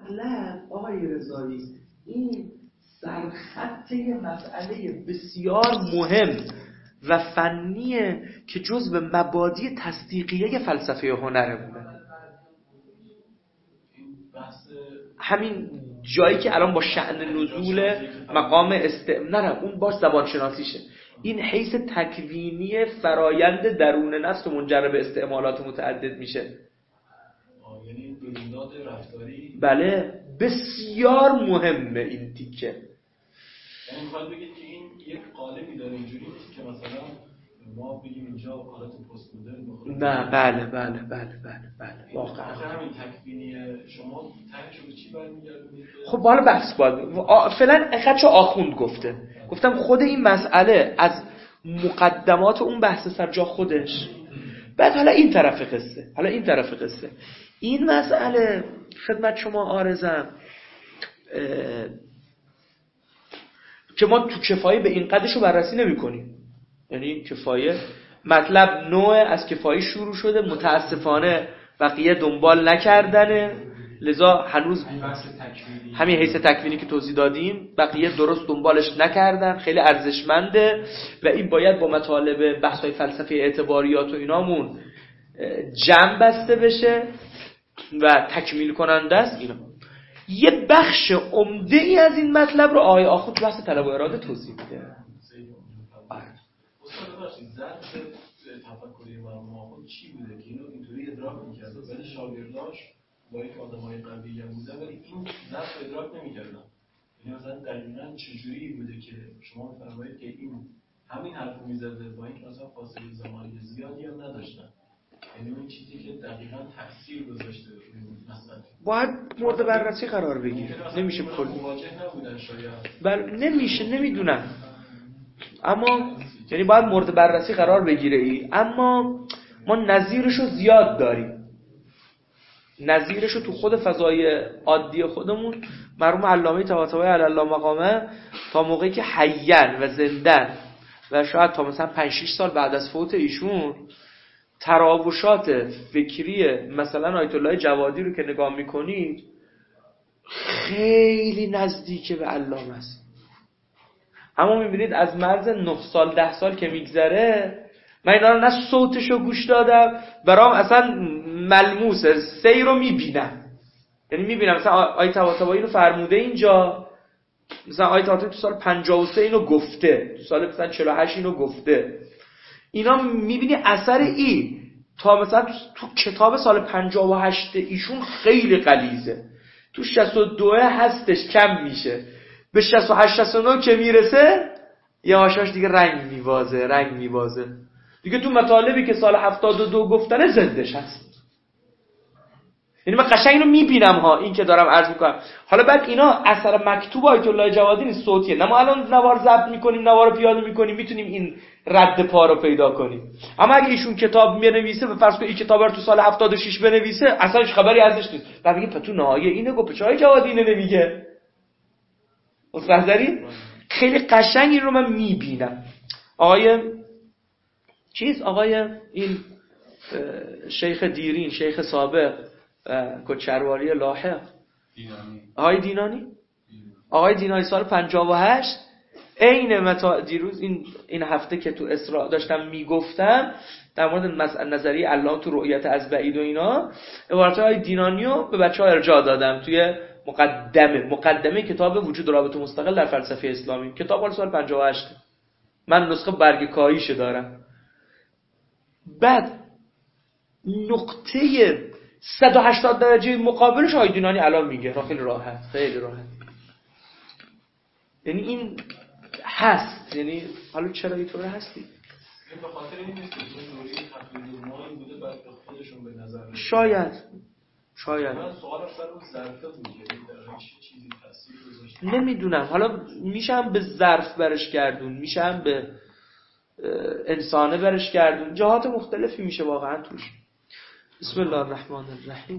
مطلب آقای رضایی این سرخط مسئله بسیار مهم و فنیه که جزو مبادی تصدیقیه فلسفه هنرمونه. همین جایی که الان با شأن نزول مقام نه اون باش زبان شناسیشه، این حیث تکوینی فرایند درون نفس و منجر به استعمالات متعدد میشه. یعنی بنیاد رفتاری. بله بسیار مهمه این تیکه. یعنی میخواد بگید که این یک قالبی داره، اینجوری نیست که مثلا ما بگیم اینجا حالت پست مدرن بخوریم. نه بله واقعا همین تکوینی شما تهش به چی برمیگردونید؟ خب حالا بحث باید فعلا خدشو آخوند گفتم خود این مسئله از مقدمات اون بحث سر جا خودش. بعد حالا این طرف قصه این مسئله خدمت شما عارضم که ما تو کفایه به این قدرشو بررسی نمی کنیم. یعنی کفایه مطلب نوع از کفایه شروع شده، متاسفانه بقیه دنبال نکردنه، لذا هنوز همین حیث تکوینی که توضیح دادیم بقیه درست دنبالش نکردن، خیلی ارزشمنده و این باید با مطالب بحث‌های فلسفه اعتباریات و اینامون جمع بسته بشه و تکمیل کننده است. اینا یه بخش عمده ای از این مطلب رو آقای آخوند بحث طلب و اراده توضیح میده. استاد باشید ظرف تفکری مرحوم آخوند چی بوده که اینو اینطوری ادراک می‌کرد ولی شاگرداش با اینکه آدمای قوی هم بودن ولی این ظرف ادراک نمی‌کردن. یعنی مثلا دقیقاً چجوری بوده که شما می‌فرمایید که این همین حرفو می‌زده با اینکه مثلا فاصله زمانی زیادی هم نداشتن. یعنی این چیزی که دقیقاً تاثیر گذاشته مثلا باید مورد بررسی قرار بگیره. نمیشه کلی مواجه نبودن شاید. بله نمیدونم. اما یعنی باید مورد بررسی قرار بگیره اما ما نظیرشو زیاد داریم. نظیرشو تو خود فضای عادی خودمون مرحوم علامه طباطبایی علی الله مقامه تا موقعی که حیّن و زندن و شاید تا مثلا 5-6 سال بعد از فوت ایشون تراوشات فکری مثلا آیت الله جوادی رو که نگاه میکنید خیلی نزدیک به علامه است. اما میبینید از مرز 9 سال 10 سال که میگذره من اینا رو نه صوتشو گوش دادم برام اصلا ملموسه، سیر رو میبینم. یعنی میبینم مثلا آیت طباطبایی رو فرموده اینجا، مثلا آیت طباطبایی تو سال 53 اینو گفته، تو سال مثلا 48 اینو گفته. اینا میبینی اثر این تا مثلا تو کتاب سال 58 ایشون خیلی غلیظه، تو 62 هستش کم میشه، به 68 69 که میرسه یه هاشاش دیگه رنگ میوازه دیگه تو مطالبی که سال 72 گفتنه زندش هست. یعنی من قشنگ اینو میبینم ها، این که دارم عرض میکنم. حالا بعد اینا اثر مکتوب آیت الله جوادی نیست، صوتیه. نه ما الان نوار ضبط میکنیم، نوار رو پیاده میکنیم، میتونیم این رد پا رو پیدا کنیم. اما اگه ایشون کتاب بنویسه و فرض کنید این کتاب رو تو سال 76 بنویسه اصلا هیچ خبری ازش نیست. بعد میگه تو نهایه اینو گفت، چای جوادی اینو نمیگه. متوجه؟ خیلی قشنگ این رو من میبینم. آقای این شیخ دیرین، شیخ سابق کچرواری لاحق، آقای دینانی سال 58 عین دیروز این هفته که تو اسراء داشتم میگفتم در مورد نظریه علامه تو رؤیت از بعید و اینا، عبارت های دینانیو به بچه‌ها ارجاع دادم توی مقدمه کتاب وجود رابطه مستقل در فلسفه اسلامی. کتاب مال سال 58 من نسخه برگ کاهیش دارم. بعد نقطه 180 درجه مقابلش آقای دینانی الان میگه، خیلی راحت. یعنی این هست. یعنی حالا چرا اینطوره هستی؟ به خاطر این نیست که دوری تقلید نورمال بوده بعد به خودشون به نظر میاد. شاید من سوالم سر اون ظرفیت بود که در چیزی تاثیر گذاشته. نمیدونم، حالا میشم به ظرف برش گردون، میشم به انسانه برش گردون، جهات مختلفی میشه واقعا توش. بسم الله الرحمن الرحیم.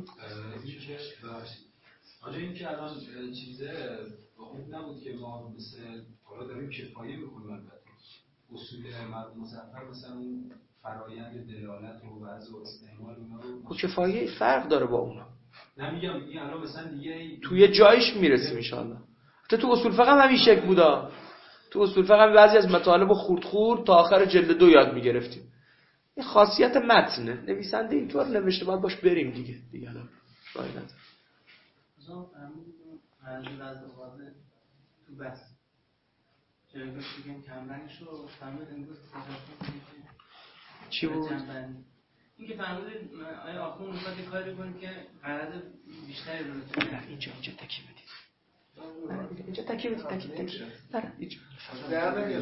آنجا این که الان چیزه خوب نبود که ما مثل حالا داریم کفایه میکنیم، البته اصول مرحوم مظفر مثلا اون فرایند دلالت و وضع و استعمال اونا رو کفایه فرق داره با اونا. نمیگم این الان مثلا دیگه توی جایش میرسیم ان شاء الله. تو اصول فقه هم همین شکل بودا. تو اصول فقه هم بعضی از مطالب خورد تا آخر جلد 2 یاد میگرفتیم. این خاصیت متنه. نویسنده اینطور نوشته، باید باش بریم دیگه الان راه نداره. مثلا فهمیدم از واضح تو بس چرا میگم کمرنگشو فهمید امروز چی بود؟ این که فهمیدید آیا آخون میخواد یه کاری کنید که قرض بیشتری رو بتونه. اینجا تکی بدید. اینجا تکی بدید. نه اینجا. در نمیاد.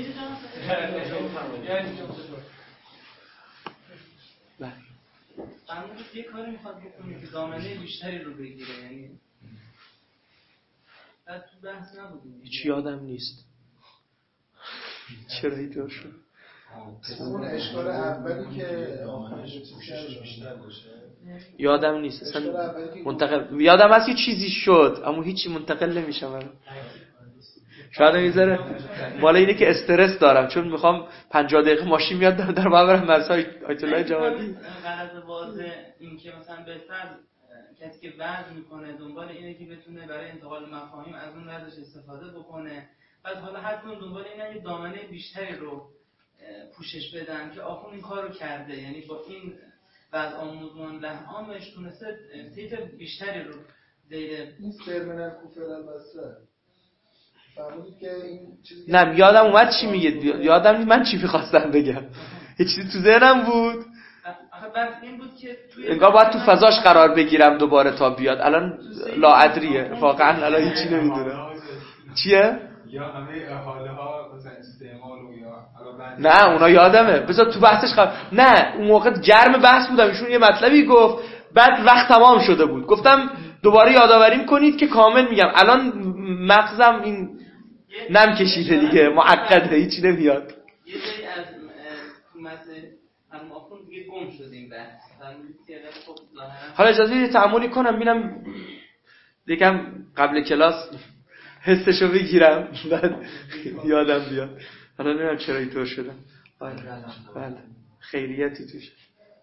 بله. فهمیدید یه کاری میخواد بکنید که دامنه بیشتری رو بگیره، یعنی بعد تو بحث نبودیم. هیچ یادم نیست. چرا اینطور شد؟ اون اشکال اولی که آخرش بیشتر باشه یادم نیست اصلا. منتقل یادم هست یه چیزی شد اما هیچی منتقل نمیشم الان. شاید میذاره بالا اینه که استرس دارم چون میخوام 50 دقیقه ماشین میاد در برم مرسای آیت الله جوادی. غرض واضح این که مثلا بهتر کسی که وعظ میکنه دنبال اینه که بتونه برای انتقال مفاهیم از اون وعظش استفاده بکنه. بعد حالا حتما دنبال اینه یه دامنه بیشتری رو پوشش بدن که آخون این کارو کرده، یعنی با این وضع آموزمان لحامش تونسته طیف بیشتری رو زیر این ترمینال کوفر البصره فهمیدید که این چیزی نه یادم اومد چی میگه، یادم نیست من چی می‌خواستم بگم، یه چیزی تو ذهنم بود. آخه بس این بود که توی انگار باید تو فضاش قرار بگیرم دوباره تا بیاد. الان لاعدریه واقعا، الان هیچی نمیدونم چیه. یا همه حاله ها مثلا استعمال و یا نه اونا یادمه، بذار تو بحثش نه اون موقع گرم بحث بودم، ایشون یه مطلبی گفت بعد وقت تمام شده بود، گفتم دوباره یادآوری کنید که کامل میگم. الان مغزم این نم کشیده دیگه، معقده، هیچی نمیاد. یه جایی از تو مسئله هم آخون دیگه گم شدیم بحث. حالا اجازه بدید تأملی کنم ببینم یکم قبل کلاس حسشو بگیرم بعد یادم بیاد. حالا نمیدونم چرا اینطور شدم. بله خیریتی توش.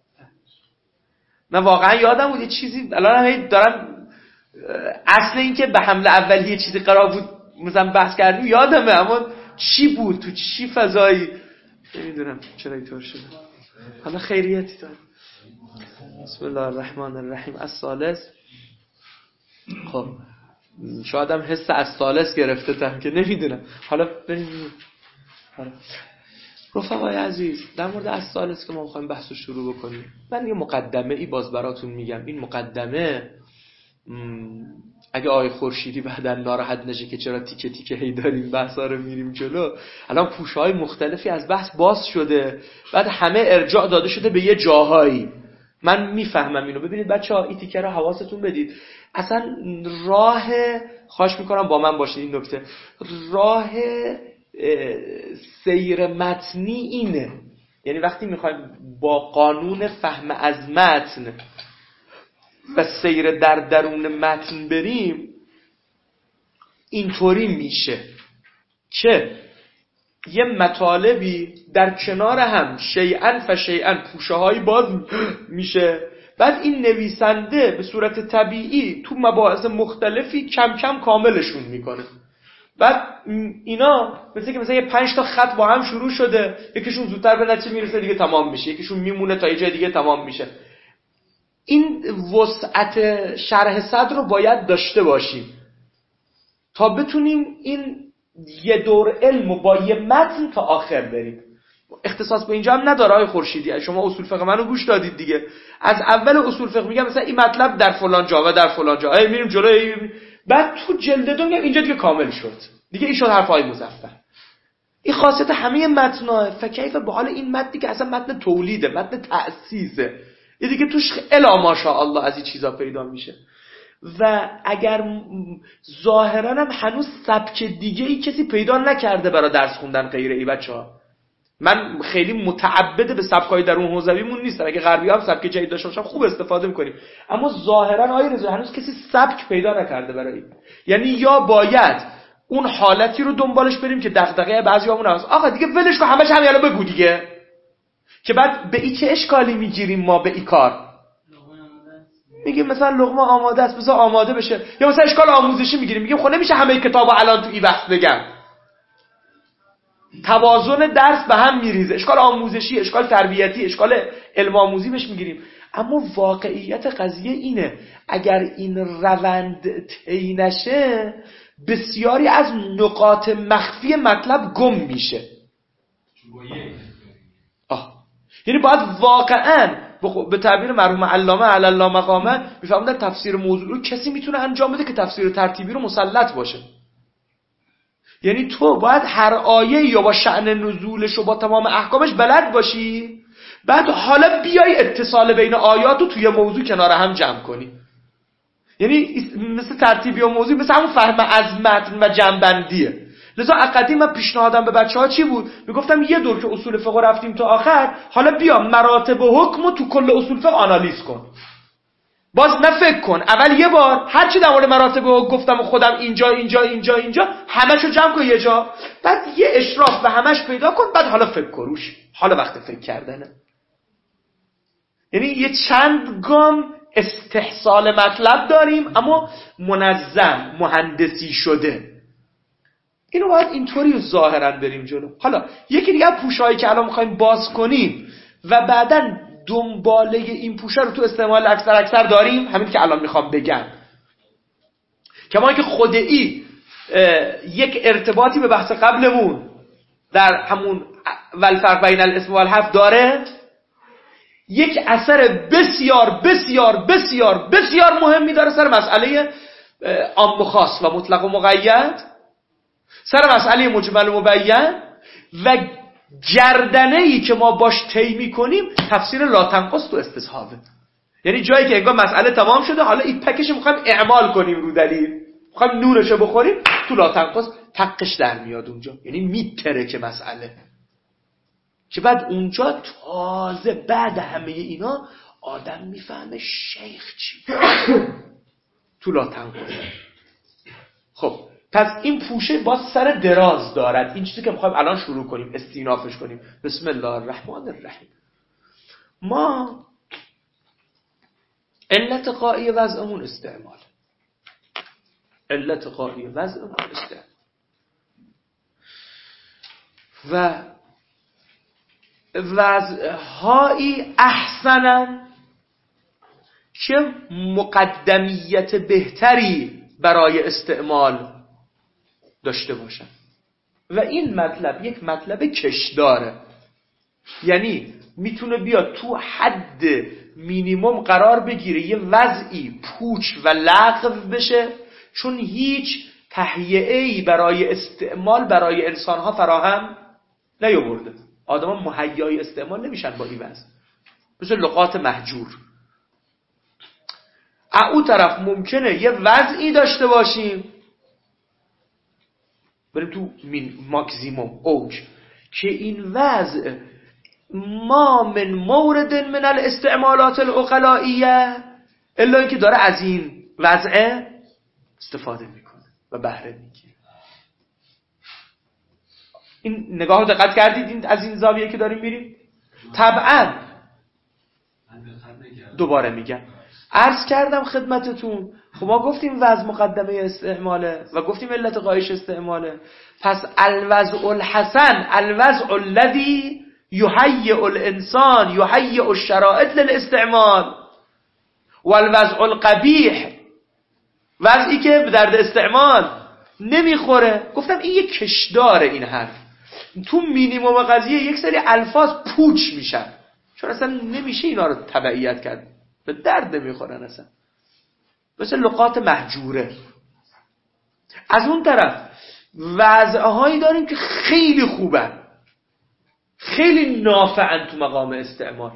نه واقعا یادم بود یه چیزی، الان هم دارم اصل این که به حمله اولی یه چیزی قرار بود مثلا بحث کردیم یادمه، اما چی بود تو چی فضایی نمیدونم چرا اینطور شده. حالا خیریتی دارم. بسم الله الرحمن الرحیم. الثالث. خب شاید هم حس از ثالث گرفته تم که نمیدونم. حالا بریم. رفقای عزیز در مورد از ثالث که ما میخوایم بحث رو شروع بکنیم، من یه مقدمه ای باز براتون میگم. این مقدمه اگه آقای خورشیدی بعداً ناراحت نشه که چرا تیکه تیکه هی داریم بحثا رو میریم جلو، الان پوشه‌های مختلفی از بحث باز شده، بعد همه ارجاع داده شده به یه جاهایی. من میفهمم اینو. ببینید بچه‌ها این تیکه رو حواستون بدید. اصلا راه، خواهش میکنم با من باشید این نکته، راه سیر متنی اینه. یعنی وقتی میخوایم با قانون فهم از متن و سیر در درون متن بریم، اینطوری میشه که یه مطالبی در کنار هم شیئن فشیئن پوشه های باز میشه، بعد این نویسنده به صورت طبیعی تو مباحث مختلفی کم کم کاملشون میکنه. بعد اینا مثلا یه 5 تا خط با هم شروع شده، یکیشون زودتر به نتیجه میرسه دیگه تمام میشه، یکیشون میمونه تا یه جای دیگه تمام میشه. این وسعت شرح صدر رو باید داشته باشیم تا بتونیم این یه دور علم با یه متن تا آخر بریم. اختصاص به اینجا هم نداره آقای خورشیدی، شما اصول فقه منو گوش دادید دیگه. از اول اصول فقه میگم مثلا این مطلب در فلان جا و در فلان جا، میریم جلوی، بعد تو جلد 2 میگم اینجا دیگه کامل شد، دیگه این شد حرفای مظفر. این خاصیت همه متن‌ها. فکیف به حال این متنی که اصلا متن تولیده، متن تأسیسه، یه دیگه توش الا ماشاءالله از این چیزا پیدا میشه. و اگر ظاهرا هم هنوز سبک دیگه ای کسی پیدا نکرده برای درس خوندن غیر ای بچه‌ها. من خیلی متعبد به سبکای درون حوزویمون نیستم، اگه غربی هم سبک جدید داشته باشم خوب استفاده می‌کنیم، اما ظاهرا آیه رضا هنوز کسی سبک پیدا نکرده برای این. یعنی یا باید اون حالتی رو دنبالش بریم که دغدغه بعضیامون هست، آقا دیگه ولش کن همش همین الان بگو دیگه، که بعد به این چه اشکالی میگیریم ما به این کار. میگیم مثلا لقمه آماده است بذار آماده بشه، یا مثلا اشکال آموزشی میگیریم میگیم خب نمیشه همه کتابا الان تو این وقت بگم. توازن درس به هم میریزه، اشکال آموزشی، اشکال تربیتی، اشکال علم آموزی بهش میگیریم. اما واقعیت قضیه اینه اگر این روند طی نشه بسیاری از نقاط مخفی مطلب گم میشه. یعنی باید واقعاً به تعبیر مرحوم علامه علی مقامه میفهمدن تفسیر موضوع رو کسی میتونه انجام بده که تفسیر ترتیبی رو مسلط باشه. یعنی تو باید هر آیه یا با شأن نزولش و با تمام احکامش بلد باشی، بعد حالا بیای اتصال بین آیات رو توی موضوع کنار هم جمع کنی. یعنی مثل ترتیبی و موضوع مثل همون فهم از متن و جمع‌بندیه. لذا قدیم من پیشنهادم به بچه‌ها چی بود؟ میگفتم یه دور که اصول فقه رفتیم تا آخر، حالا بیا مراتب و حکم رو تو کل اصول فقه آنالیز کن. باز نه فکر کن، اول یه بار هر چی در مورد مراتب و حکم گفتم خودم اینجا همشو جمع کن یه جا، بعد یه اشراف به همش پیدا کن، بعد حالا فکر کن روش. حالا وقت فکر کردنه. یعنی یه چند گام استحصال مطلب داریم اما منظم، مهندسی شده. اینو باید اینطوری ظاهرا بریم جلو. حالا یکی دیگه پوشایی که الان می‌خوایم باز کنیم و بعداً دنباله این پوشا رو تو استعمال اکثر داریم، همین که الان میخوام بگم. کما اینکه خودئی یک ارتباطی به بحث قبلمون در همون والفرق بین الاسم و الحرف داره، یک اثر بسیار بسیار بسیار بسیار مهمی داره سر مسئله عام و خاص و مطلق و مقید، سر مسئله مجمل و مبین، و گردنه‌ای که ما باش طی می‌کنیم تفسیر لا تنقص تو استصحابه. یعنی جایی که انگار مسئله تمام شده، حالا این پکش می‌خوایم اعمال کنیم رو دلیل، می‌خوایم نورشو بخوریم، تو لا تنقص تقش در میاد اونجا. یعنی میترکه مسئله که بعد اونجا تازه بعد همه اینا آدم میفهمه شیخ چی تو لا تنقص. خب پس این پوشه باز سر دراز دارد. این چیزی که میخوایم الان شروع کنیم استینافش کنیم. بسم الله الرحمن الرحیم. ما علت قائی وضعمون استعمال، علت قائی وضعمون استعمال و وضعهایی احسنن که مقدمیت بهتری برای استعمال داشته باشن. و این مطلب یک مطلب کشداره، یعنی میتونه بیاد تو حد مینیمم قرار بگیره، یه وضعی پوچ و لغو بشه چون هیچ تهیئه‌ای برای استعمال برای انسانها فراهم نیاورده. آدما مهیای استعمال نمیشن با این وضع، مثل لغات محجور. او طرف ممکنه یه وضعی داشته باشیم، بریم تو ماکسیموم اوج، که این وضع ما من مورد من الاستعمالات العقلائیه الا اینکه داره از این وضع استفاده میکنه و بهره میگیره. این نگاه رو دقت کردید؟ این از این زاویه که داریم میریم. طبعا دوباره میگم، عرض کردم خدمتتون، خب ما گفتیم وضع مقدمه استعماله و گفتیم علت قایش استعماله. پس الوضع الحسن الوضع الذي یهیئ الانسان یهیئ الشرائط للاستعمال، و الوضع القبیح وضعی که به درد استعمال نمیخوره. گفتم این یک کشداره. این حرف تو مینیمم قضیه یک سری الفاظ پوچ میشن چون اصلا نمیشه اینا رو تبعیت کرد، به درد نمیخورن اصلا، مثل لغات محجوره. از اون طرف وضعهایی داریم که خیلی خوبن، خیلی نافعن تو مقام استعمال.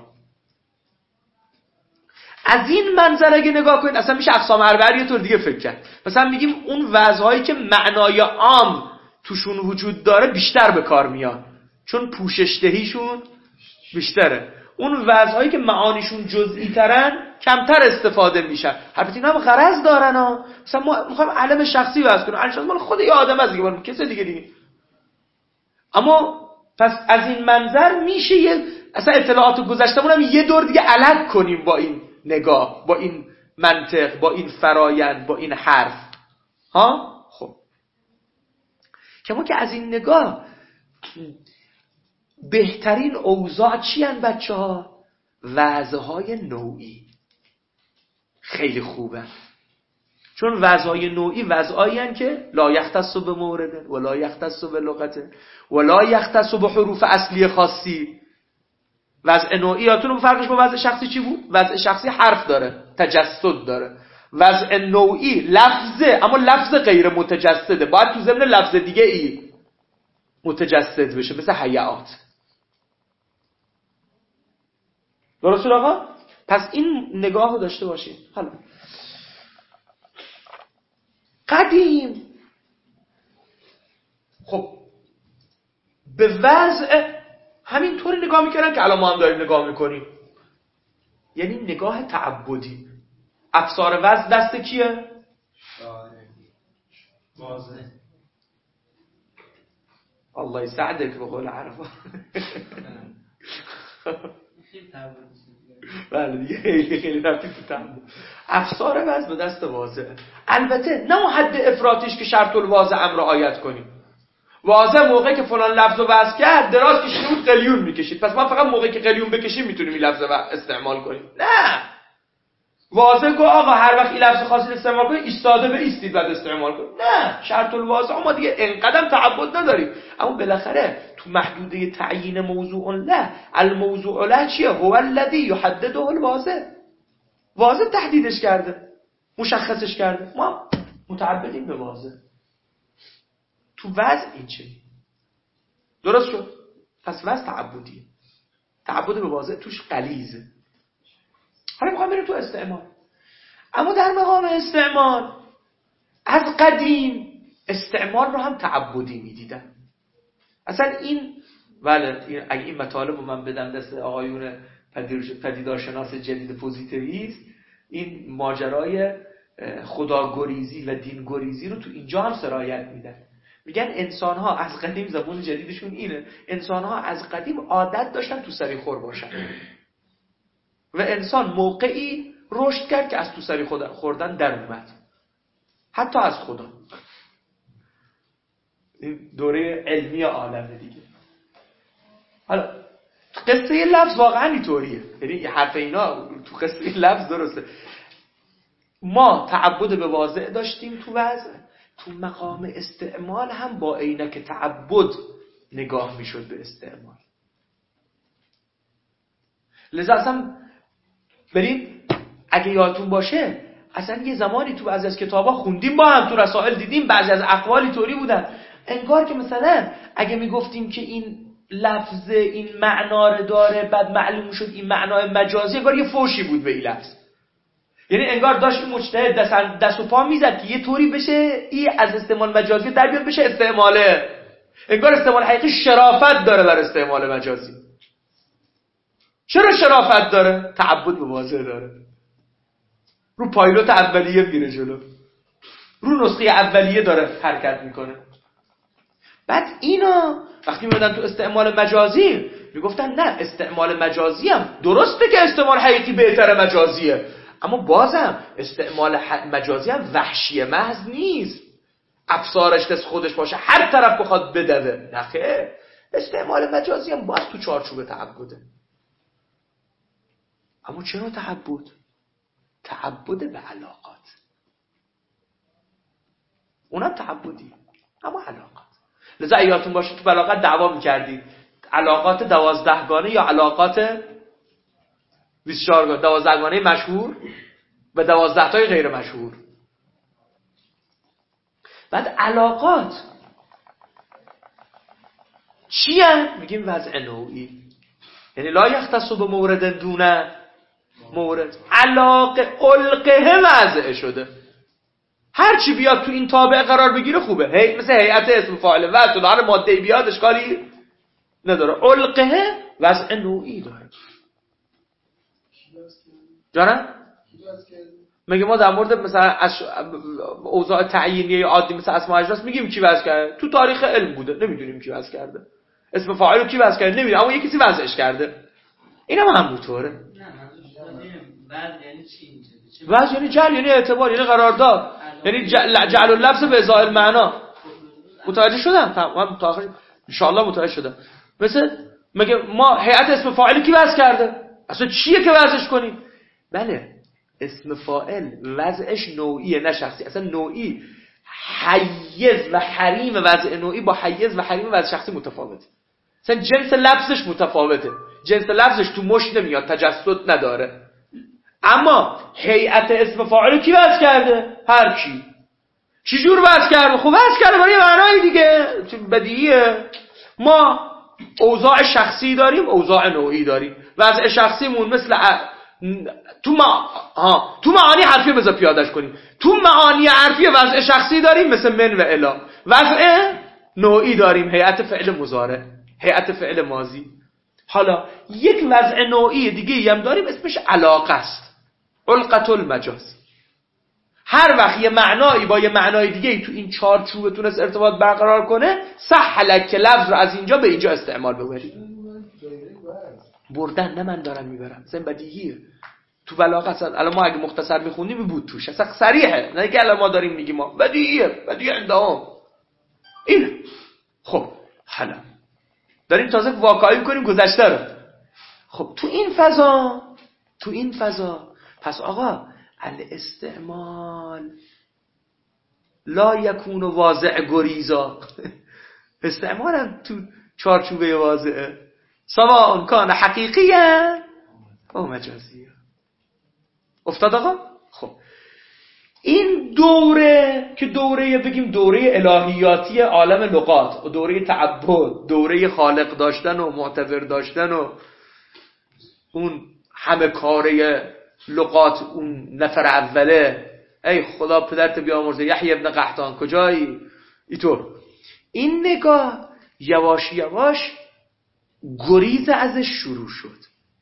از این منظر اگه نگاه کنید اصلا میشه اقسام اربعه یه طور دیگه فکر کرد. مثلا میگیم اون وضعهایی که معنای عام توشون وجود داره بیشتر به کار میاد چون پوششدهیشون بیشتره. اون وضعهایی که معانیشون جزئی ترن کمتر استفاده میشن. البته اینا هم غرض دارن ها. مثلا ما میخوایم علم شخصی وضع کنیم، علم مال خود یه آدم است دیگه، کسی دیگه. اما پس از این منظر میشه یه اصلا اطلاعات گذشتمون هم یه دور دیگه علق کنیم با این نگاه، با این منطق، با این فرایند، با این حرف. ها؟ خب که ما که از این نگاه بهترین اوضاع چی هن بچه ها؟ وضعهای نوعی خیلی خوبه، چون وضعهای نوعی وضعهایی هن که لا یختص به مورد و لا یختص به لغت و لا یختص به حروف اصلی خاصی. وضع نوعی یادتون فرقش با وضع شخصی چی بود؟ وضع شخصی حرف داره، تجسد داره. وضع نوعی لفظه، اما لفظ غیر متجسده، باید تو ضمن لفظ دیگه ای متجسد بشه، مثل حیات. درست شد آقا؟ پس این نگاه رو داشته باشید. حالا قدیم خب به وضع همینطوری نگاه میکردن که الان ما هم داریم نگاه میکنیم، یعنی نگاه تعبدی. افسار وضع دست کیه؟ واضح. الله يسعدك به قول عرفا. بله دیگه خیلی رفتی تو تعبد. افسار وضع به دست واضح. البته نه حد افراطیش که شرط الواضع امر رعایت کنیم. واضح موقعی که فلان لفظ رو وضع کرد دراز کشیده بود قلیون میکشید، پس ما فقط موقعی که قلیون بکشیم میتونیم این لفظ رو استعمال کنیم. نه، واضح گو آقا هر وقت این لفظ خاصی استعمال کنید ایستاده به ایستید بعد استعمال کنید. نه، شرط الواضع ما دیگه انقدر تعبد نداریم، اما بالاخره تو محدوده تعیین موضوع له، الموضوع له چیه؟ هو الذی یحدده الواضح. واضح تحدیدش کرده، مشخصش کرده، ما متعبدیم به واضح. تو وضع این چه؟ درست شد؟ پس وضع تعبدیه، تعبد به واضح توش غلیظه. حالا میخوام بریم تو استعمال. اما در مقام استعمال از قدیم استعمال رو هم تعبدی میدیدن. اصلا این بله اگه این مطالب رو من بدم دست آقایون پدیدارشناس جدید پوزیتیویست، این ماجرای خداگریزی و دینگریزی رو تو اینجا هم سرایت میدن. میگن انسان ها از قدیم، زبون جدیدشون اینه، انسان ها از قدیم عادت داشتن تو سری خور باشن و انسان موقعی رشد کرد که از تو سری خوردن در اومد، حتی از خدا. این دوره علمی عالمه دیگه. حالا قصه لفظ واقعا اینطوریه، یعنی حرف اینا تو قصه لفظ درسته. ما تعبد به واضع داشتیم تو وضع، تو مقام استعمال هم با عینک تعبد نگاه میشد به استعمال. لذا اصلا بریم اگه یادتون باشه اصلا یه زمانی تو بعضی از کتابا خوندیم، با هم تو رسائل دیدیم بعضی از اقوالی طوری بودن انگار که مثلا اگه میگفتیم که این لفظ این معنا رو داره بعد معلوم شد این معنای مجازی، انگار یه فوشی بود به این لفظ. یعنی انگار داشت این مجتهد دست و پا میزد که یه طوری بشه این از استعمال مجازی در بیاد بشه استعماله. انگار استعمال حقیقی شرافت داره بر استعمال مجازی. چرا شرافت داره؟ تعبد به واضح داره. رو پایلوت اولیه میره جلو، رو نسخه اولیه داره حرکت میکنه. بعد اینا وقتی میادن تو استعمال مجازی میگفتن نه، استعمال مجازی هم درسته که استعمال حقیقی بهتره مجازیه، اما بازم استعمال مجازی هم وحشی محض نیست، افسارش دست خودش باشه هر طرف بخواد بدوه. نخیر، استعمال مجازی هم باید تو چارچوب تعبده. اما چرا تعبد؟ تعبد به علاقات، اونم تعبدی اما علاقات. لذا ایاتون باشه تو بلاغت دعوا میکردید علاقات 12 گانه یا علاقات 24 گانه، 12 گانه مشهور و 12 تای غیر مشهور. بعد علاقات چی هم؟ میگیم وضع نوعی، یعنی لا یختص به مورد دونه مورد. علاقه علقه وضع شده، هر چی بیاد تو این تابع قرار بگیره خوبه. مثل هیئت اسم فاعل وضع تو هر ماده بیاد اشکالی نداره. علقه وضع نوعی داره. جانم؟ میگه ما در مورد مثلا اوضاع تعیینی عادی مثل اسماء اجناس میگیم کی وضع کرده، تو تاریخ علم بوده نمیدونیم کی وضع کرده، اسم فاعل رو کی وضع کرده نمیدونیم، اما یکی وضعش کرده. اینم همونطوره. نه منظورم بعد یعنی چی اینجا وضع یعنی جعل، یعنی اعتبار، یعنی قرارداد، یعنی جعل اللفظ به ازای المعنا. متوجه شدم؟ تمام تا آخر ان شاء الله متوجه شدم. مثل مگه ما هیئت اسم فاعلی کی وضع کرده؟ اصلا چیه که وضعش کنیم؟ بله اسم فاعل وضعش نوعیه نه شخصی. اصلا نوعی حیز و حریم وضع نوعی با حیز و حریم وضع شخصی متفاوته. اصلا جنس لفظش متفاوته. جنس لفظش تو مش نمیاد، تجسد نداره. اما هیئت اسم فاعل کی وضع کرده؟ هر کی. چی جور وضع کرده؟ خب وضع کرده برای معنای دیگه. بدیهیه. ما اوضاع شخصی داریم، اوضاع نوعی داریم. وضع شخصیمون مثل تو معانی حرفی بذار پیادش کنیم. تو معانی حرفی وضع شخصی داریم مثل من و الا. وضع نوعی داریم هیئت فعل مضارع، هیئت فعل ماضی. حالا یک وضع نوعی دیگه هم داریم اسمش علاقه است، علقة المجاز. هر وقت یه معنایی با یه معنای دیگه تو این چارچوب تونست ارتباط برقرار کنه، صح لک که لفظ رو از اینجا به اینجا استعمال ببری. بردن نه من دارم میبرم، اصلا بدیهیه. تو بلاغه اصلا الان ما اگه مختصر میخوندیم بود توش، اصلا صریحه، نه که الان ما داریم میگیم ما بدیهیه، بدیهیه عندهم اینه. خب حالا داریم تازه واقعی میکنیم گذشته رو. خب تو این فضا پس آقا الاستعمال لا یکون واضع گریزا. استعمال هم تو چارچوبه واضعه، سواء کان حقیقیه و مجازیه. افتاد آقا؟ خب این دوره که دوره بگیم دوره الهیاتی عالم لغات و دوره تعبد، دوره خالق داشتن و معتبر داشتن و اون همه کاره لغات، اون نفر اوله ای خدا پدرت بیامرزه یحیی ابن قحطان کجایی؟ اینطور این نگاه یواش یواش گریز ازش شروع شد،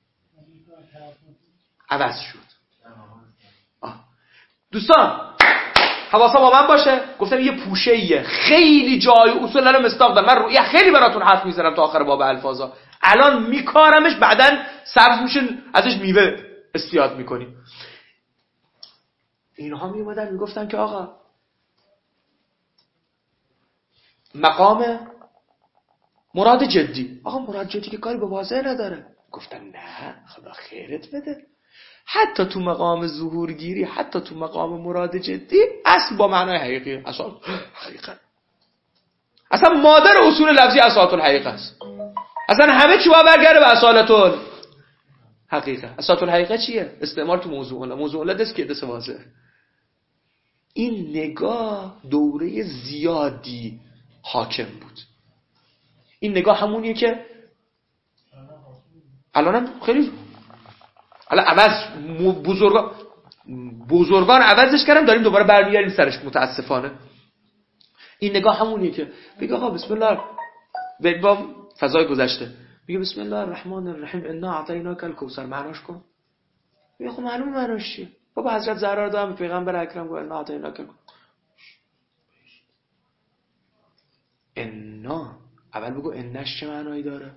عوض شد. دوستان حواسا با من باشه، گفتم یه پوشه‌ایه، خیلی جای اصول رو مصداق دارم. من روی خیلی براتون حرف میزنم تا آخر باب الفاظا، الان میکارمش، بعدن سبز میشه ازش میوه استیاد میکنیم. اینها میومدن میگفتن که آقا مقام مراد جدی، آقا مراد جدی که کاری به واضح نداره. گفتن نه خدا خیرت بده، حتی تو مقام ظهورگیری، حتی تو مقام مراد جدی اصل با معنای حقیقی، اصالت حقیقت، اصلا مادر اصول لفظی اصالت الحقیقه است. اصلا همه چی باید برگرده به اصالت الحقیقه. اصالت الحقیقه چیه؟ استعمال تو موضوع الله، موضوع الله دست که دست واضح. این نگاه دوره زیادی حاکم بود. این نگاه همونیه که الانم خیلی حالا عوض بزرگان عوضش کردن، داریم دوباره برمیگردیم سرش متاسفانه. این نگاه همونیه که بگه آقا بسم الله با فضای گذشته میگه بسم الله الرحمن الرحیم انا اعطیناک الکوثر، معناش کن. میگه خب معلومه معناش چیه. بابا حضرت زهرا رو دادم پیغمبر اکرم گفت انا اعطیناک انا، اول بگو انش چه معنایی داره.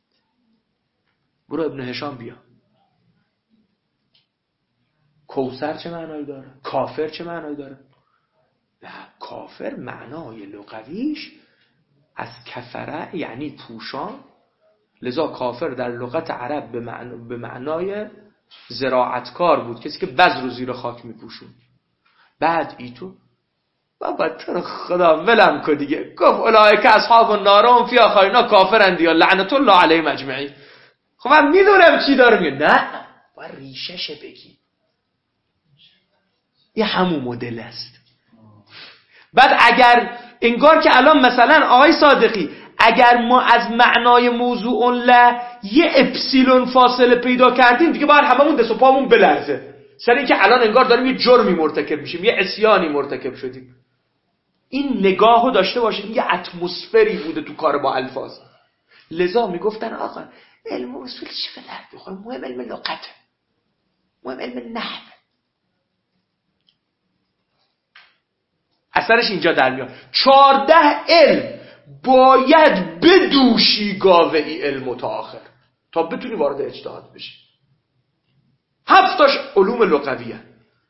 برو ابن هشام بیا. کوثر چه معنایی داره؟ کافر چه معنایی داره؟ نه، کافر معنای لغویش از کفره یعنی پوشان، لذا کافر در لغت عرب به معنای زراعتکار بود، کسی که بذر رو زیر خاک میپوشون. بعد ایتو بابا تو خدا ولم که دیگه گفت اولئک اصحاب النار هم فیها خالدون، کافرند یا لعنت الله علیهم اجمعین. خب من میدونم چی داره میگه، نه باید ریشش بگی، یه همون مدل است. بعد اگر انگار که الان مثلا آقای صادقی اگر ما از معنای موضوع له یه اپسیلون فاصله پیدا کردیم دیگه باید هممون دست و پامون بلرزه سر این که الان انگار داریم یه جرمی مرتکب میشیم، یه عصیانی مرتکب شدیم. این نگاهو داشته باشید، یه اتمسفری بوده تو کار با الفاظ. لذا میگفتن آقا علم اصول چی به درد بخوره، مهم علم لغته، مهم علم نحو. اثرش اینجا در میاد. 14 علم باید بدوشی گاوه ای علم متأخر تا بتونی وارد اجتهاد بشی. 7 تاش علوم لغویه،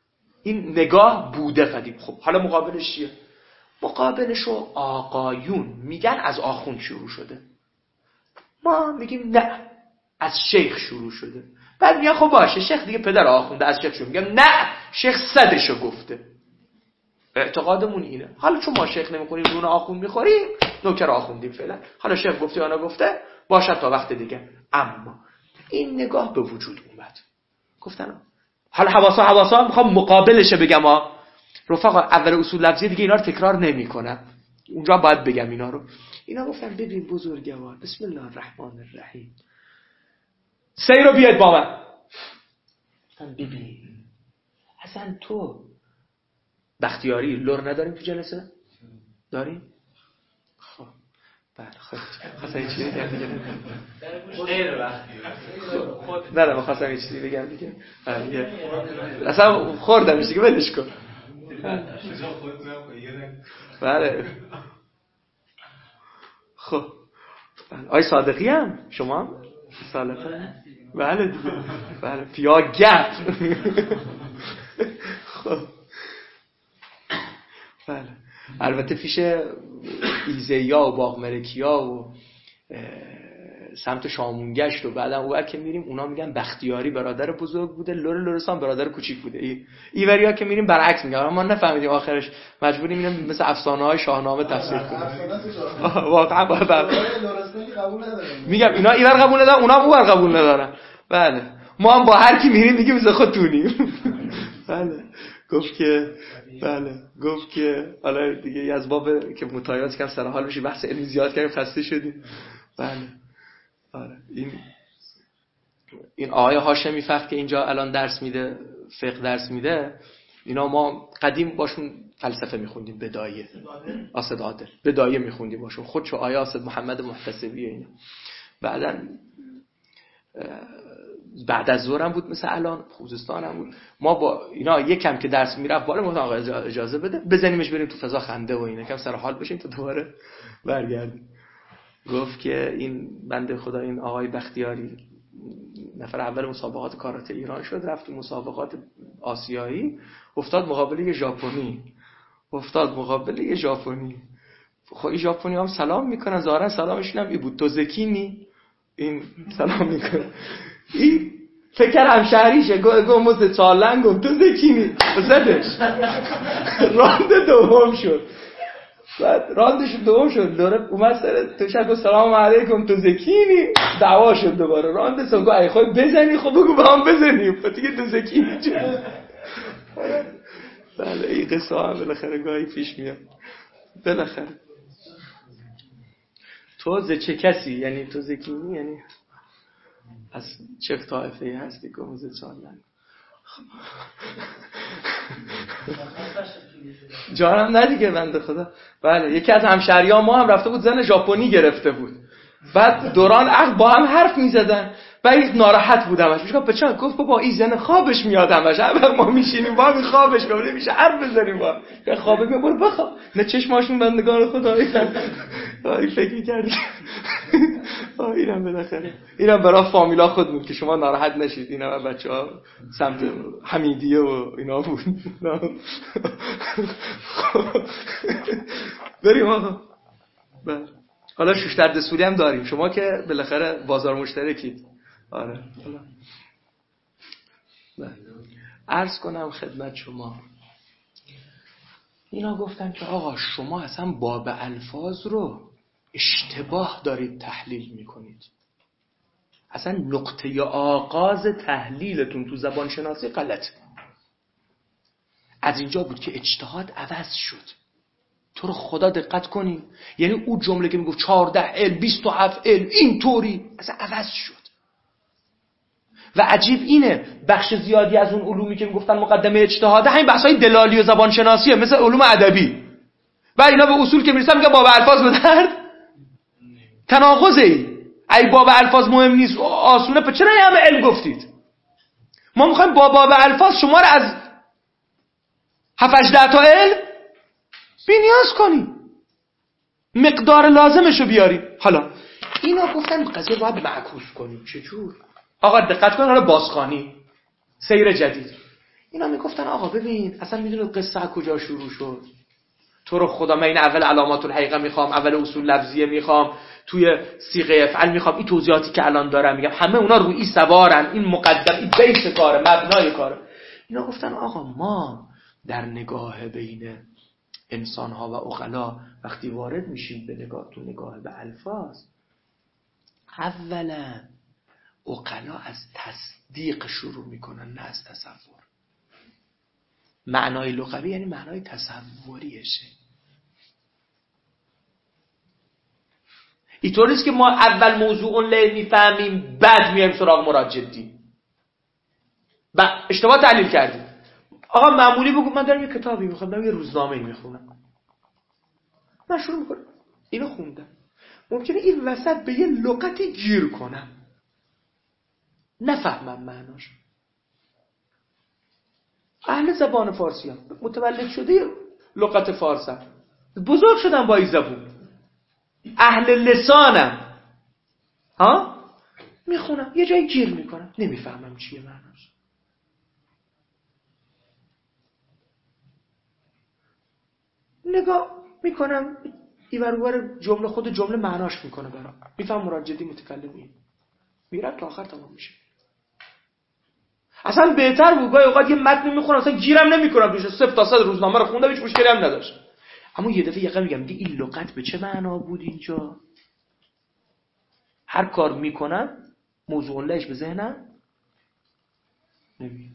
این نگاه بوده قدیم. خب حالا مقابلش چیه؟ مقابلشو آقایون میگن از آخوند شروع شده، ما میگیم نه از شیخ شروع شده. بعد میگن خب باشه شیخ دیگه پدر آخونده از شیخ شروع. میگم نه شیخ صدشو گفته. اعتقادمون اینه. حالا چون ما شیخ نمیخوریم نون آخوند میخوریم نوکر آخوندیم فعلا، حالا شیخ گفته یا نگفته باشد تا وقت دیگه. اما این نگاه به وجود اومد، گفتن حالا حواسا میخوام مقابلشه بگم رفقا اول اصول لفظی دیگه اینا رو تکرار نمیکنم، اونجا باید بگم اینا رو. اینا گفتن ببین بزرگوار بسم الله الرحمن الرحیم سعی رو بیاد با من. گفتن ببین اصلا تو بختیاری لور نداریم تو جلسه؟ داریم؟ خب بله خواستم یه چیزی بگم دیگه. غیر وقتی نه خواستم یه چیزی بگم دیگه. اصلا خوردمش دیگه ولش کن. بله خب آی صادقی هم شما هم سالفه؟ بله دیگه بله پیاگت. خب بله البته پیش ایزه‌یا و باغ ملکیا و سمت شامونگشت و بعدم اون که میریم اونا میگن بختیاری برادر بزرگ بوده، لرستان برادر کوچیک بوده. ایوریا که میریم برعکس میگن، ما نفهمیدیم آخرش مجبوریم میریم مثل افسانه‌های شاهنامه تفسیر کنیم. واقعا قبول ندارن. میگم اینا اینور قبول ندارن اونا اونور قبول ندارن. بله ما هم با هر کی میریم میگیم مثل خودتونیم. بله گفت که حالا دیگه از باب که مطالعات کردم سر حال بشی بحث علمی زیاد کردیم خسته شدیم. بله آره این آقای هاشمی فقط که اینجا الان درس میده فقه درس میده، اینا ما قدیم باشون فلسفه میخوندیم بدایه آسد عادل بدایه میخوندیم باشون، خودشو آیا آسد محمد محتسبی اینا. بعد از ظهرم بود مثل الان خوزستانم بود، ما با اینا یکم که درس میرفت بالا گفتم آقا اجازه بده بزنیمش بریم تو فضا خنده و اینا کم سر حال بشیم تا دوباره برگردیم. گفت که این بنده خدا این آقای بختیاری نفر اول مسابقات کاراته ایران شد، رفت تو مسابقات آسیایی افتاد مقابل یه ژاپنی. خب این ژاپنی هم سلام میکنن ظاهرا سلامشون هم این بود تو زکینی، این سلام میکنه این فکر همشهریشه گفت چالنگ گفت تو زکینی زدش. راند دوم شد، بعد راندش دوم شد دوره اومد سر تو شب سلام علیکم تو زکینی دعوا شد دوباره راند سوم گفت ای خواهی بزنی خب بگو با هم بزنیم دیگه تو زکینی چه. بله این قصه هم بالاخره گاهی پیش میاد. بالاخره تو ز چه کسی یعنی تو زکینی یعنی از چه طایفه‌ای هستی گمزه چالن جانم ندیگه بنده خدا. بله یکی از همشهریان ما هم رفته بود زن ژاپنی گرفته بود، بعد دوران عقد با هم حرف میزدن بعد ناراحت بودم ازش گفتم بچه‌ها گفت بابا این زن خوابش میاد همش اول ما میشینیم با همین خوابش میاد نمیشه حرف بزنیم با خوابه میاد برو بخواب نه چشماشون بندگان خدا این فکر می‌کردی اینم بالاخره اینم برای فامیلا خود بود که شما ناراحت نشید. اینا بچه‌ها سمت حمیدیه و اینا بود. بریم آقا. بله حالا شوشتر دستوری هم داریم، شما که بالاخره بازار مشترکید. آره بله عرض کنم خدمت شما اینا گفتن که آقا شما اصلا باب الفاظ رو اشتباه دارید تحلیل میکنید، اصلا نقطه آغاز تحلیلتون تو زبان شناسی غلطه. از اینجا بود که اجتهاد عوض شد. تو رو خدا دقت کنی، یعنی اون جمله که میگفت 14 علم 27 علم اینطوری اصلا عوض شد. و عجیب اینه بخش زیادی از اون علومی که میگفتن مقدمه اجتهاده همین بحثای دلالی و زبان شناسیه مثل علوم ادبی و اینا به اصول که میرسن میگن باب الفاظ به درد تناقضه. ای باب الفاظ مهم نیست آسونه پس چرا همه علم گفتید؟ ما میخوایم با باب الفاظ شما رو از 7-8 تا علم بی‌نیاز کنیم، مقدار لازمشو بیاریم. حالا اینا گفتن قضیه باید معکوس کنیم. چجور؟ آقا دقت کن حالا بازخوانی سیر جدید اینا میگفتن آقا ببین اصلا میدونید قصه از کجا شروع شد؟ تو رو خدا من این اول علامات الحقیقه میخوام، اول اصول لفظیه میخوام، توی صیغه افعل میخوام، این توضیحاتی که الان دارم میگم همه اونا روی سوارن، این مقدم، این بیس کاره، مبنای کاره. اینا گفتن آقا ما در نگاه بین انسان‌ها و عقلا وقتی وارد میشیم به نگاه به الفاظ، اولا عقلا از تصدیق شروع میکنن نه از تصور. معنای لغوی یعنی معنای تصوریشه. اینطور نیست که ما اول موضوع له میفهمیم بعد میایم سراغ مراد جدی. اشتباه تحلیل کردیم. آقا معمولی بگو من دارم یه کتابی میخونم، دارم یه روزنامه‌ای میخونم. من شروع میکنم اینو خوندم. ممکنه این وسط به یه لغتی گیر کنم، نفهمم معناش. اهل زبان فارسی هم متولد شده لغت فارسم، بزرگ شدم با این زبون، اهل لسانم، ها میخونم یه جایی گیر میکنم نمیفهمم چیه معناش. نگاه میکنم این برابر جمله، خود جمله معناش میکنه برام، میفهم مراد جدی متکلمی، میرم تا آخر تمام میشه. اصلا بهتر بود گاهی اوقات یه متن میخونم اصلا گیرم نمیکنم توش، 0 تا 100 روزنامه رو خوندم هیچ مشکلی هم نداشت. اما یه دفعه یقه میگم این لغت به چه معنا بود اینجا؟ هر کار میکنم موضوع لهش به ذهنم نمیاد.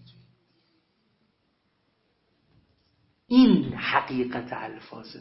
این حقیقت الفاظه.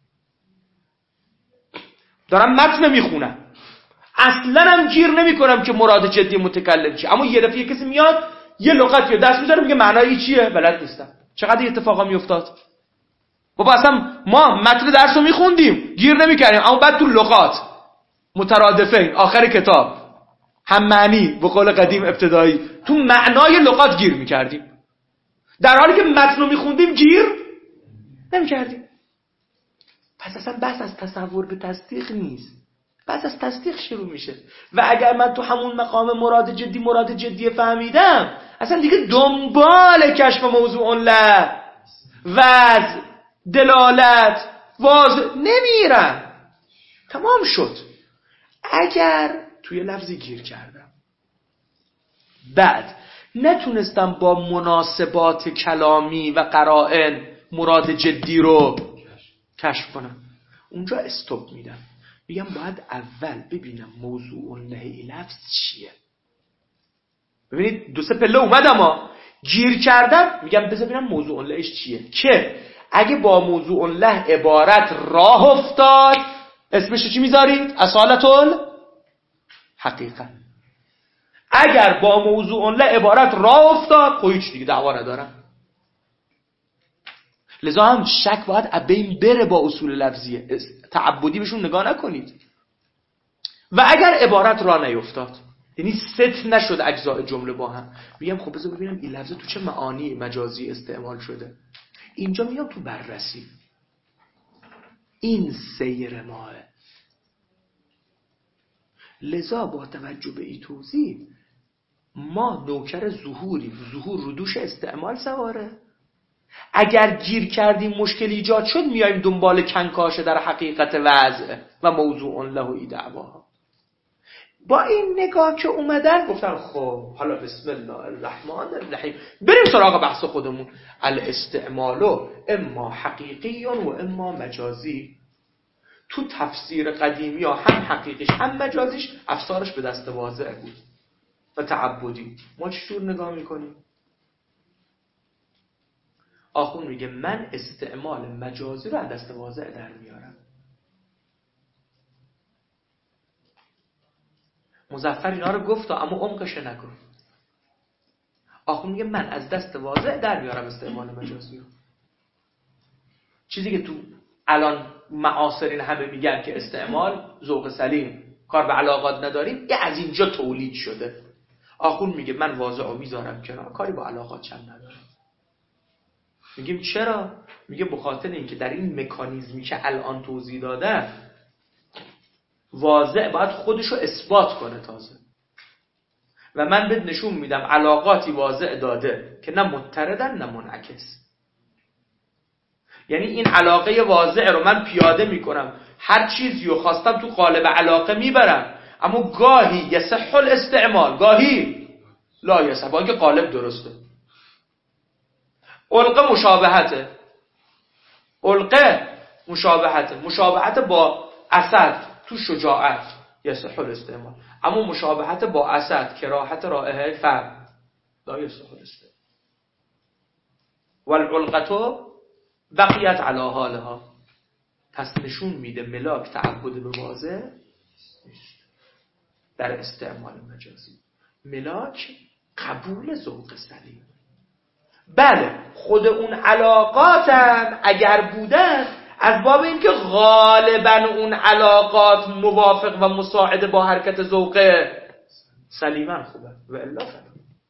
دارم متن میخونم اصلا هم گیر نمیکنم که مراد جدی متکلم چیه، اما یه دفعه کسی میاد یه لغت یا دست میذاره میگه معنای چیه، بلد نیستم. چقدر اتفاقا میافتاد بابا، اصلا ما متن درس رو میخوندیم گیر نمیکردیم، اما بعد تو لغات مترادفین آخر کتاب هم معنی به قول قدیم ابتدایی تو معنای لغات گیر میکردیم، در حالی که متن رو میخوندیم گیر نمیکردیم. پس اصلا بحث از تصور به تصدیق نیست، بحث از تصدیق شروع میشه. و اگر من تو همون مقام مراد جدی فهمیدم، اصلا دیگه دنبال کشف موضوع له، وضع، دلالت، واضح نمیرم، تمام شد. اگر توی لفظی گیر کردم بعد نتونستم با مناسبات کلامی و قرائن مراد جدی رو کشف کنم، اونجا استوب میدم، میگم باید اول ببینم موضوع له لفظ چیه. ببینید 2-3 پله اومدم ها، گیر کردم، میگم بذار ببینم موضوع لهش چیه، که اگه با موضوع له عبارت راه افتاد اسمش چی میذارید؟ اصالت الحقیقه. اگر با موضوع له عبارت راه افتاد خب هیچ دیگه دعوا ندارم. لذا هم شک باید ابین بره با اصول لفظیه، تعبدی بهشون نگاه نکنید. و اگر عبارت راه نیفتاد یعنی ست نشد اجزاء جمله با هم، میگم خب بذار ببینم این لفظ تو چه معانی مجازی استعمال شده. اینجا میام تو بررسی. این سیر ماه. لذا با توجه به این توضیح ما نوکر ظهوریم، ظهور رو دوش استعمال سواره. اگر گیر کردیم مشکل ایجاد شد میایم دنبال کنکاشه در حقیقت وضع و موضوع له ای دعواها. با این نگاه که اومدن گفتن خب حالا بسم الله الرحمن الرحیم بریم سراغ بحث خودمون. الاستعمال اما حقیقی و اما مجازی. تو تفسیر قدیمی ها هم حقیقیش هم مجازیش افسارش به دست واضح بود و تعبدی. ما چجور نگاه میکنیم؟ آخون میگه من استعمال مجازی رو از دست واضح در میارم. مظفر اینا رو گفت اما عمقش نگفت. آخون میگه من از دست واضح در میارم استعمال مجازی رو. چیزی که تو الان معاصرین همه میگن که استعمال ذوق سلیم، کار به علاقات نداریم، یه از اینجا تولید شده. آخون میگه من واضح رو میذارم کنار، کاری با علاقات چم ندارم. میگیم چرا؟ میگه بخاطر اینکه در این مکانیزمی که الان توضیح داده واضح باید خودشو اثبات کنه تازه. و من بهت نشون میدم علاقاتی واضح داده که نه مضطردن نه منعکس. یعنی این علاقه واضح رو من پیاده میکنم، هر چیزی رو خواستم تو قالب علاقه میبرم، اما گاهی یصح الاستعمال، گاهی لا یصح، با اینکه قالب درسته. علقه مشابهته، علقه مشابهت با اسد تو شجاعت یصح الاستعمال، اما مشابهت با اسد کراهت رائحه فرد لا یصح الاستعمال. والعلقه بقیت علی حالها. پس نشون میده ملاک تعبد به واضح در استعمال مجازی. ملاک قبول ذوق سلیم. بله خود اون علاقاتم اگر بودن از باب اینکه غالبا اون علاقات موافق و مساعد با حرکت ذوق سلیمن خوبه و الا فلا.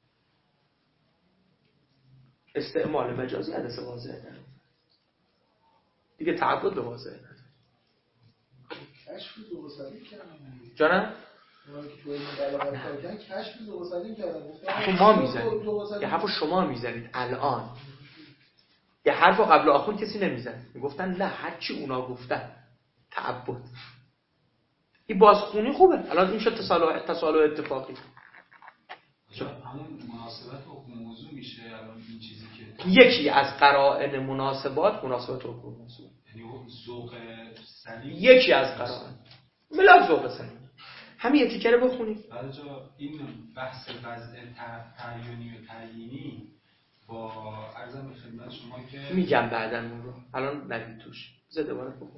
استعمال مجازی حدث واضح داره دیگه، تعبد به واضح نداره. کشف ذوق سلیم کردن جانم؟ اونایی که توی این علاقه کردن کشف ذوق سلیم کردن. حرف ما میزنید، یه حرف شما میزنید الان، یه حرف قبل آخون کسی نمیزنید. میگفتن نه هرچی اونا گفتن تعبد. این بازخونی خوبه. الان این شد تصالح اتفاقی. همون مناسبت حکم موضوع میشه الان این چیزی که یکی از قرائن مناسبات مناسبت حکم موضوع، یعنی ذوق سلیم یکی از قرائن ملاک ذوق سلیم. همین یه تیکه رو بخونید. بعد جا این بحث وضع تعیینی و تعیینی با عرضم به خدمت شما که میگم بعداً اون رو، الان نرید توش. زده بارت بخون.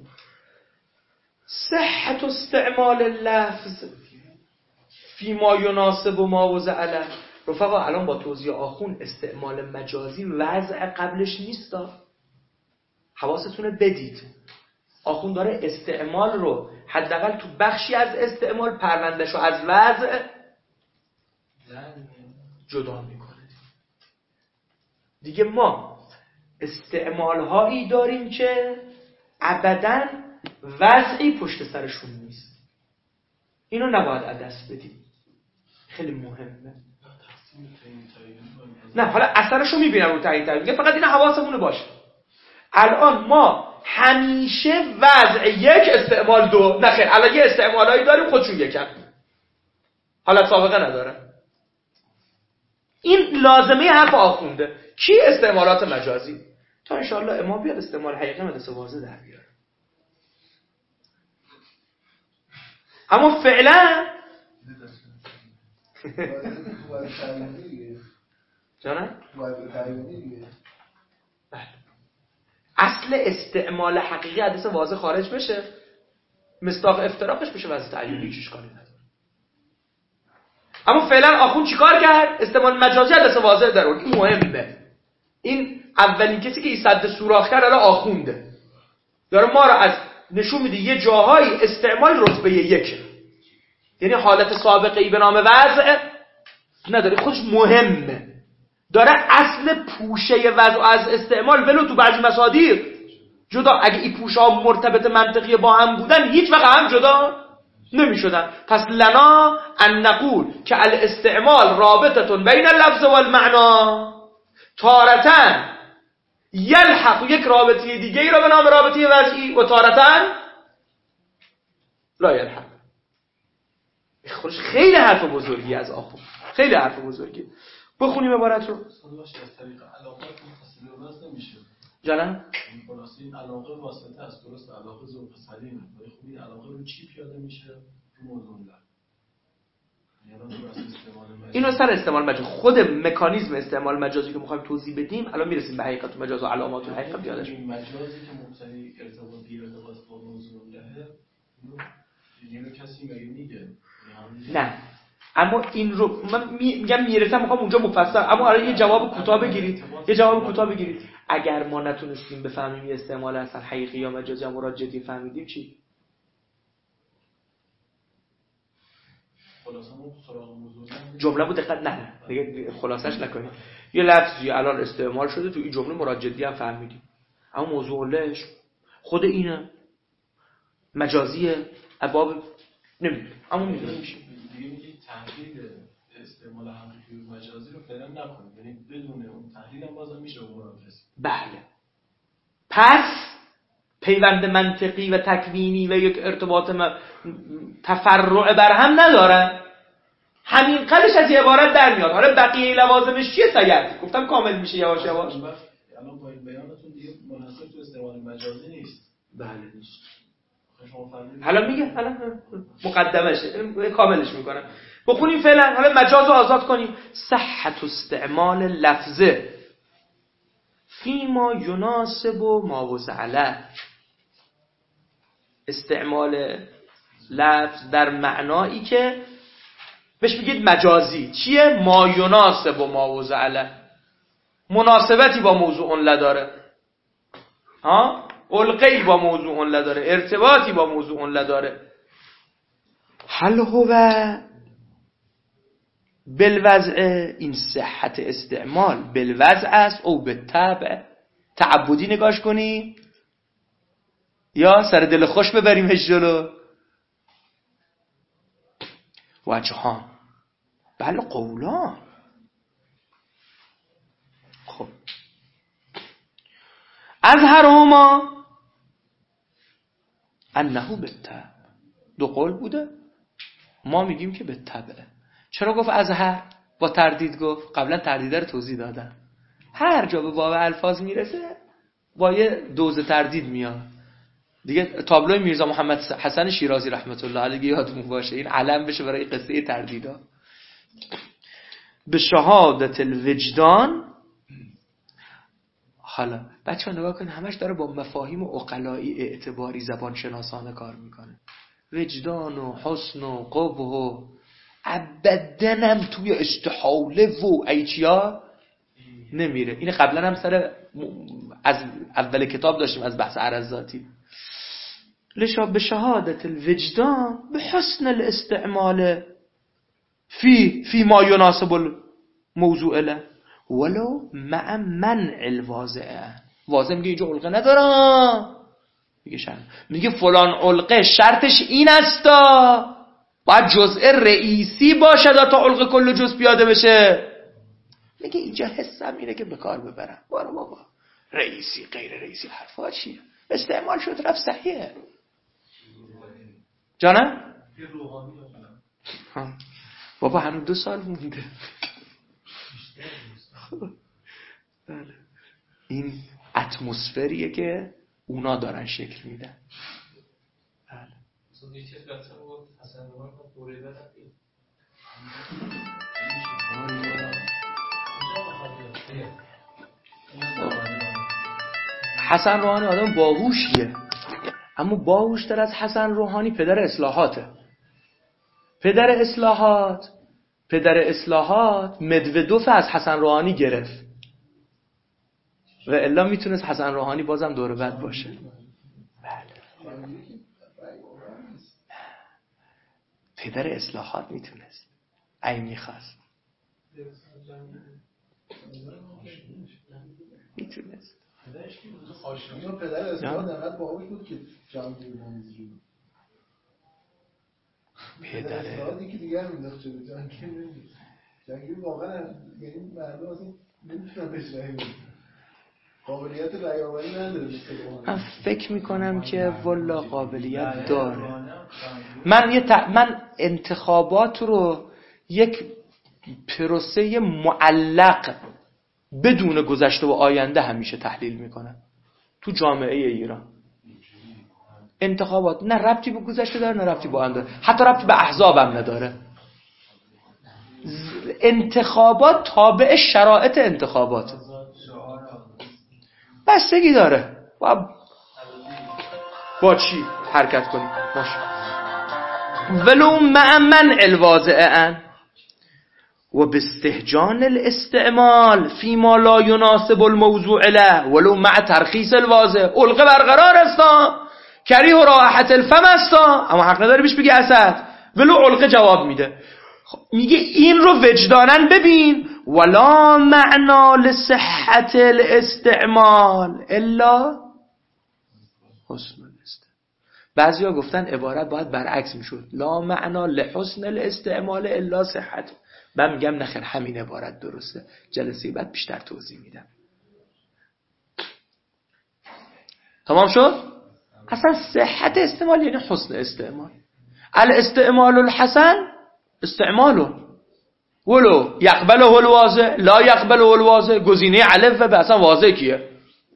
صحت استعمال اللفظ فیما یناسب و ما وضع له. رفقا الان با توضیح آخون استعمال مجازی وضع قبلش نیستا، حواستونه بدید. آخون داره استعمال رو حداقل تو بخشی از استعمال پروندهش رو از وضع جدا میکنه. دیگه ما استعمال هایی داریم که ابداً وضعی پشت سرشون نیست. اینو نباید از دست بدیم، خیلی مهمه. نه حالا اثرشو میبینم رو تعیین میگه، فقط این حواسمونه باشه. الان ما همیشه وضع یک استعمال دو، نه خیر، الان یه استعمالایی داریم خودشون یکم، حالا سابقه نداره. این لازمه حرف آخونده. کی؟ استعمالات مجازی. تا انشاءالله امام بیاد استعمال حقیقی مدرسه واضح در بیاره. اما فعلا جانم؟ اصل استعمال حقیقی حدیث واضح خارج بشه، مصداق افتراقش بشه وضع تعیینی، هیچ اشکالی نداره. اما فعلا آخون چیکار کرد؟ استعمال مجازی حدیث واضح در اون. این مهمه. این اولین کسی که این صد سوراخ کرد الان آخونده. داره ما رو از نشون میده یه جاهایی استعمال رتبه یکه، یعنی حالت سابقه‌ای به نام وضع نداره، خودش مهمه. داره اصل پوشه وضع از استعمال ولو تو بعضی مصادیق جدا، اگه این پوشه ها مرتبط منطقی با هم بودن هیچ وقت هم جدا نمی شدن. پس لنا ان نقول که الاستعمال رابطتون بین اللفظ و المعنا، تارتن یلحق یک رابطه دیگه ای را به نام رابطه وضعی و تارتن لا یلحق. خودش خیلی حرف بزرگی از آخون، خیلی حرف بزرگی. بخونیم عبارت رو. صداش از طریق علاقات متصل و وصل نمیشه. جانم؟ این خلاصه این علاقه واسطه است، درست علاقه ذوق سلیمه. ولی خب این علاقه رو چی پیاده میشه؟ رو موضوع لب. اینو سر استعمال مجازی، خود مکانیزم استعمال مجازی که می‌خوایم توضیح بدیم الان میرسیم به حقیقت مجاز و علامات الحقیقت. یادش این مجازی که مبتنی ارتباط با موضوع لهه، اینو کسی میگه نه، اما این رو من میگم میرسم، میخوام اونجا مفصل، اما الان یه جواب کوتاه بگیرید. اگر ما نتونستیم بفهمیم یه استعمال اصلا حقیقی یا مجازی یا مراد جدی فهمیدیم چی؟ جمله بود دقت نه دیگه خلاصش نکنید. یه لفظی الان استعمال شده تو این جمله مراد جدی هم فهمیدیم، اما موضوع لهش خود اینه مجازیه ابواب نمیدونم، اما میدونیم دیگه میگه تحلیل استعمال حقیقی و مجازی رو فعلا نکنیم، یعنی بدون اون تحلیل هم بازم میشه اون رو رسید. بله. پس پیوند منطقی و تکوینی و یک ارتباط تفرع بر هم ندارن. همین قدرش از یه عبارت در میاد. حالا بقیه لوازمش چیه سید؟ گفتم کامل میشه یواش یواش. الان با این بیانتون دیگه منحصر تو استعمال مجازی نیست. بله نیست. شما فهمیدید؟ حالا میگه، حالا مقدمش کاملش میکنم. بخونیم فعلا، حالا مجاز رو آزاد کنیم. صحت استعمال لفظه فیما یناسب و ما وضع. استعمال لفظ در معنایی که بهش بگید مجازی. چیه؟ ما یناسب و ما وضع، مناسبتی با موضوع نداره، علقه‌ای با موضوع نداره، ارتباطی با موضوع نداره. هل هو بالوضع، این صحت استعمال بالوضع است او بالطبع؟ تعبدی نگاش کنی یا سر دل خوش ببریمش جلو؟ وجهان، بله قولان. خب اظهرهما انه بالطبع، دو قول بوده، ما میگیم که بالطبع. چرا گفت اظهر؟ با تردید گفت. قبلا تردید رو توضیح دادم. هر جا به باب الفاظ میرسه با یه دوز تردید میاد دیگه. تابلوی میرزا محمد حسن شیرازی رحمت الله علیه یادمون باشه، این علم بشه برای قصه تردیدا. به شهادت الوجدان. حالا بچه‌ها نگاه کنید، همش داره با مفاهیم و عقلایی اعتباری زبان شناسانه کار میکنه. وجدان و حسن و قبح و ابدنم توی استحاله و ایچیا نمیره. این قبلا هم از اول کتاب داشتیم از بحث عرض ذاتی. به شهادت الوجدان به حسن الاستعمال فی ما یناسب الموضوع له ولو مع منع الواضع. واضع میگه اینجا علقه نداره، میگه فلان علقه شرطش این استا باید جزء رئیسی باشه تا علقه کل جزء پیاده بشه. میگه اینجا حسم اینه که به کار ببرم. بارو بابا، رئیسی غیر رئیسی حرفا چیه؟ استعمال شد رفت صحیحه. جانم؟ بابا هنوز 2 سال مونده. بله. این اتمسفریه که اونا دارن شکل میدن. بله. حسن روحانی آدم باهوشیه، اما باهوشتر از حسن روحانی پدر اصلاحاته. پدر اصلاحات مدودوف از حسن روحانی گرفت و الا میتونست حسن روحانی بازم دور بعد باشه. بله. پدر اصلاحات میتونست ای میخواست میتونست. پدر اصلاحات انقدر باهوش بود که جهانگیر نمی‌دید. پدر اصلاحاتی که دیگر مینداخت شده جهانگیر نمی‌دید. جهانگیر واقعا یعنی مردم اصلا نمیتونن بهش رأی بدن. قابلیت رأی‌آوری نداره. من فکر میکنم که والا قابلیت داره. من انتخابات رو یک پروسه معلق بدون گذشته و آینده همیشه تحلیل میکنم. تو جامعه ایران انتخابات نه ربطی به گذشته داره نه ربطی به آینده، حتی ربطی به احزاب هم نداره. انتخابات تابع شرایط انتخابات بستگی داره با چی حرکت کنیم. باشه ولو مع منع الواضع و باستهجان الاستعمال فيما لا يناسب الموضوع له ولو مع ترخیص الواضع. علقه برقرار است، کریه و راحت الفم است، اما حق نداری بهش بگی اسد. ولو علقه جواب میده. میگه این رو وجدانن ببین. ولا معنا لصحت الاستعمال الا حسن الاستعمال. بعضیا گفتن عبارت باید برعکس میشد، لا معنا لحسن الاستعمال الا صحت. من میگم نخیر همین عبارت درسته، جلسه بعد بیشتر توضیح میدم. تمام شد؟ اصلا صحت استعمال یعنی حسن استعمال. الاستعمال الحسن استعماله ولو یقبله الواضح لا یقبله الواضح، گزینه الف و به اصلا واضح کیه؟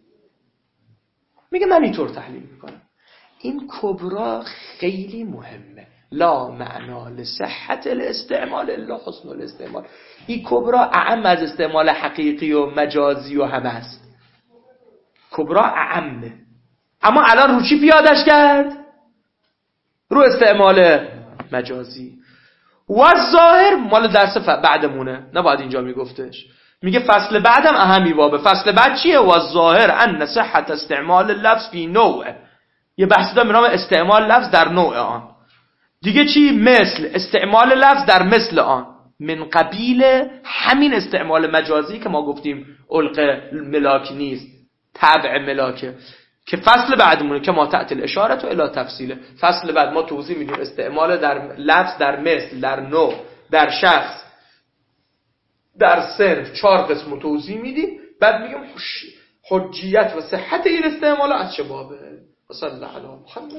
میگه من اینطور تحلیل میکنم. این کبرا خیلی مهمه. لا معنا لصحت الاستعمال الا حسن الاستعمال. این کبرا اعم از استعمال حقیقی و مجازی و همه است. کبرا اعمه. اما الان رو چی پیادش کرد؟ رو استعمال مجازی. و ظاهر مال درس بعدمونه، نباید اینجا میگفتش. میگه فصل بعدم اهمی بابه. فصل بعد چیه؟ و ظاهر ان صحت استعمال اللفظ فی نوع. یه بحثی دارم به نام استعمال لفظ در نوع آن. دیگه چی؟ مثل استعمال لفظ در مثل آن، من قبیل همین استعمال مجازی که ما گفتیم علق ملاک نیست، تبع ملاکه، که فصل بعدمونه که ما تحت الاشاره تو الی تفصیله. فصل بعد ما توضیح میدیم استعمال در لفظ در مثل، در نوع، در شخص، در صنف، 4 قسم توضیح میدیم. بعد میگم حجیت و صحت این استعمال از چه بابه. صلی الله علی محمد.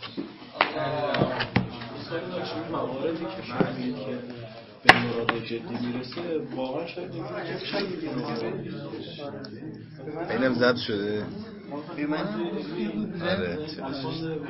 مواردی که فهمید که به مراد جدی میرسه واقعا شاید اینم ضبط شده. آره